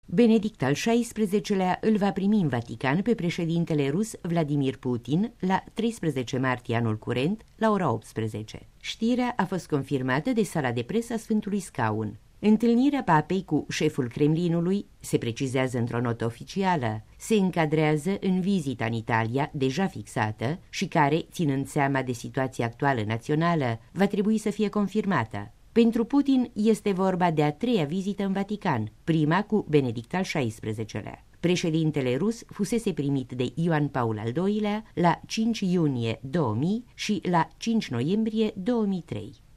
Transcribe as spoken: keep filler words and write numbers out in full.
Benedict al șaisprezecelea îl va primi în Vatican pe președintele rus Vladimir Putin la treisprezece martie anul curent, la ora optsprezece. Știrea a fost confirmată de sala de presă a Sfântului Scaun. Întâlnirea papei cu șeful Kremlinului, se precizează într-o notă oficială, se încadrează în vizita în Italia, deja fixată și care, ținând seama de situația actuală națională, va trebui să fie confirmată. Pentru Putin este vorba de a treia vizită în Vatican, prima cu Benedict al șaisprezecelea. Președintele rus fusese primit de Ioan Paul al doilea la cinci iunie două mii și la cinci noiembrie două mii trei.